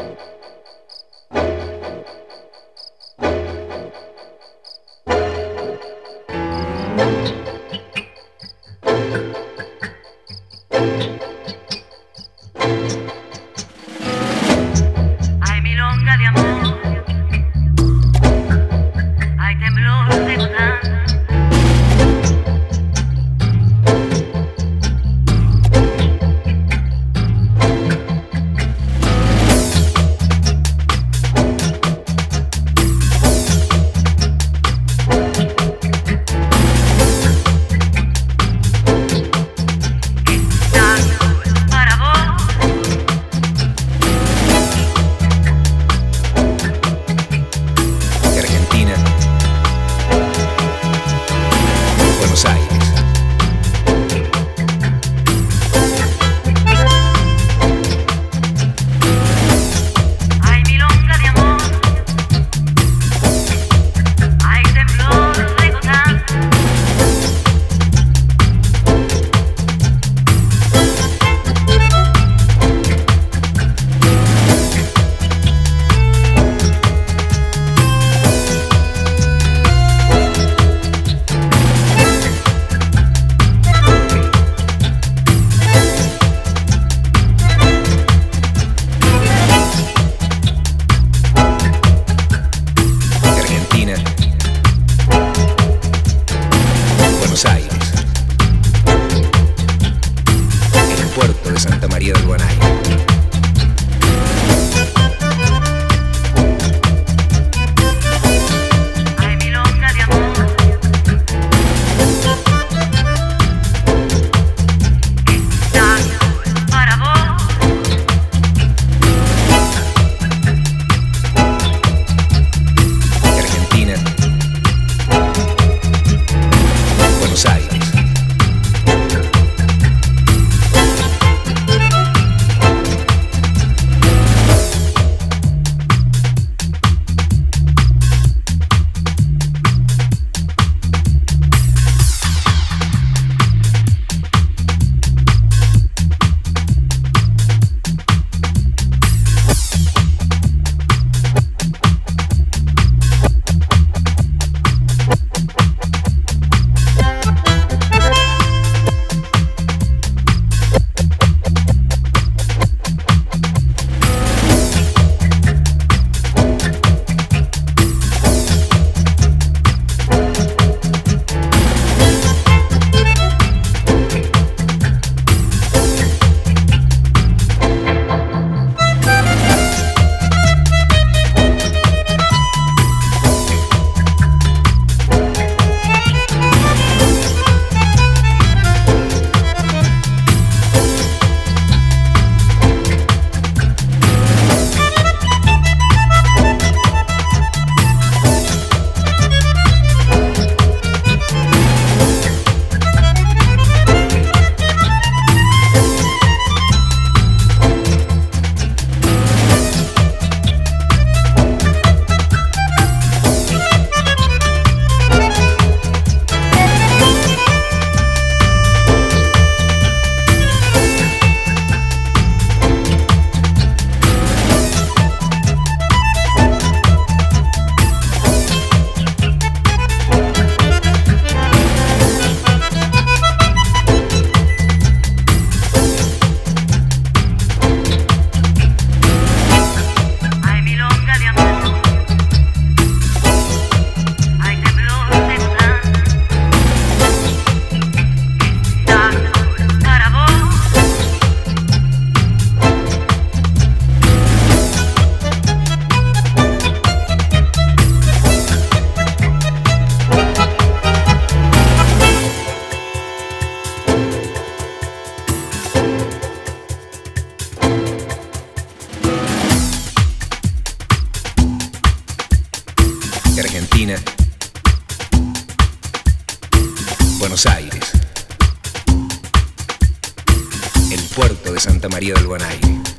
Hay milonga de amor, hay temblor de gotán. Para vos, de Argentina, Buenos Aires. hay milonga de amor, hay temblor de gotán. De Argentina, Buenos Aires. En el puerto de Santa María del Guanay. Hay milonga de amor, para vos. De Argentina, Buenos Aires. Hay milonga de amor, hay temblor de gotán. Para vos, De Argentina, Buenos Aires. El puerto de Santa María del Guanay.